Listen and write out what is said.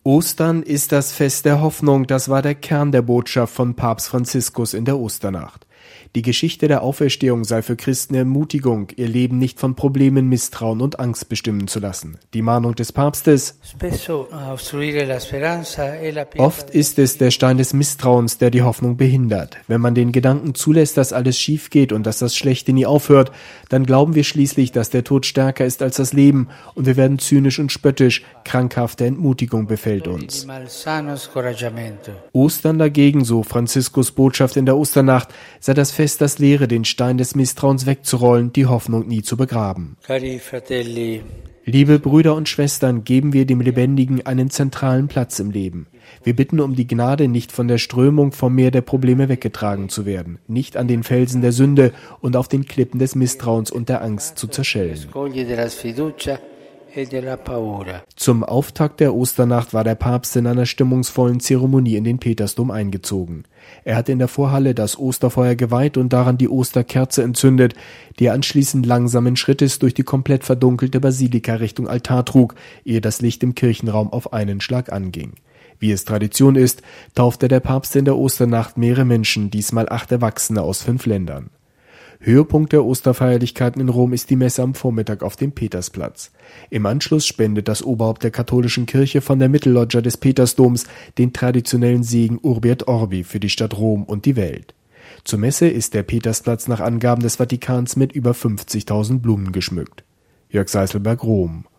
Ostern ist das Fest der Hoffnung, das war der Kern der Botschaft von Papst Franziskus in der Osternacht. Die Geschichte der Auferstehung sei für Christen Ermutigung, ihr Leben nicht von Problemen, Misstrauen und Angst bestimmen zu lassen. Die Mahnung des Papstes: Oft ist es der Stein des Misstrauens, der die Hoffnung behindert. Wenn man den Gedanken zulässt, dass alles schief geht und dass das Schlechte nie aufhört, dann glauben wir schließlich, dass der Tod stärker ist als das Leben und wir werden zynisch und spöttisch. Krankhafte Entmutigung befällt uns. Ostern dagegen, so Franziskus Botschaft in der Osternacht, sei das Fest, das lehre, den Stein des Misstrauens wegzurollen, die Hoffnung nie zu begraben. Liebe Brüder und Schwestern, geben wir dem Lebendigen einen zentralen Platz im Leben. Wir bitten um die Gnade, nicht von der Strömung vom Meer der Probleme weggetragen zu werden, nicht an den Felsen der Sünde und auf den Klippen des Misstrauens und der Angst zu zerschellen. Zum Auftakt der Osternacht war der Papst in einer stimmungsvollen Zeremonie in den Petersdom eingezogen. Er hat in der Vorhalle das Osterfeuer geweiht und daran die Osterkerze entzündet, die er anschließend langsamen Schrittes durch die komplett verdunkelte Basilika Richtung Altar trug, ehe das Licht im Kirchenraum auf einen Schlag anging. Wie es Tradition ist, taufte der Papst in der Osternacht mehrere Menschen, diesmal 8 Erwachsene aus 5 Ländern. Höhepunkt der Osterfeierlichkeiten in Rom ist die Messe am Vormittag auf dem Petersplatz. Im Anschluss spendet das Oberhaupt der katholischen Kirche von der Mittelloggia des Petersdoms den traditionellen Segen Urbi et Orbi für die Stadt Rom und die Welt. Zur Messe ist der Petersplatz nach Angaben des Vatikans mit über 50.000 Blumen geschmückt. Jörg Seißelberg, Rom.